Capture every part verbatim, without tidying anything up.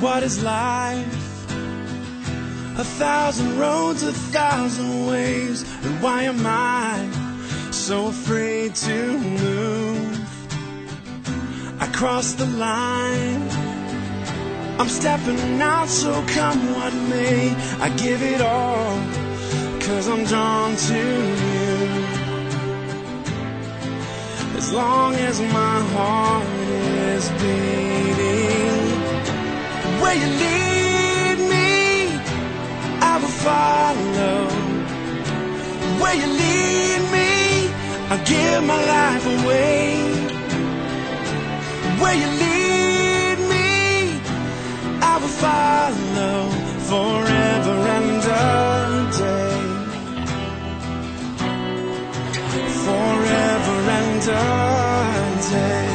What is life? A thousand roads, a thousand ways. And why am I so afraid to move? I crossed the line, I'm stepping out, so come what may. I give it all, cause I'm drawn to you. As long as my heart is beating, where you lead me, I will follow. Where you lead me, I'll give my life away. Where you lead me, I will follow forever and a day. Forever and a day.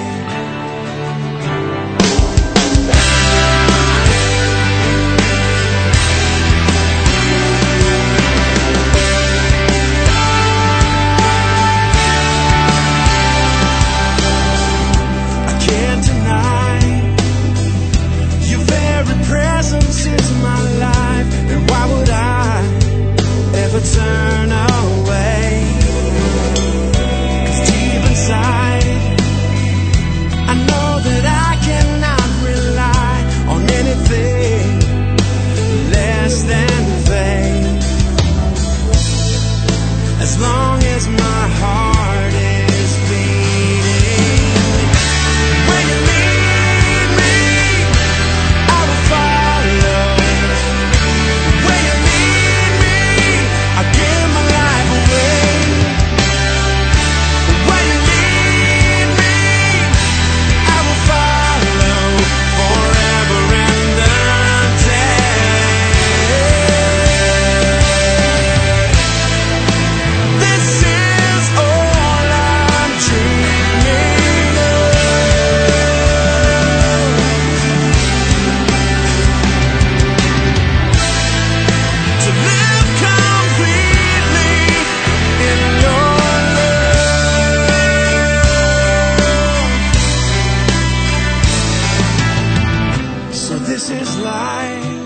Turn away, 'cause deep inside I know that I cannot rely on anything less than faith. As long as my heart is beating, when you lead me, I will follow. When you lead me, I'll give my life away. When you lead me, I will follow forever and a day. This is all I'm dreaming of. To live completely in your love. So this is life.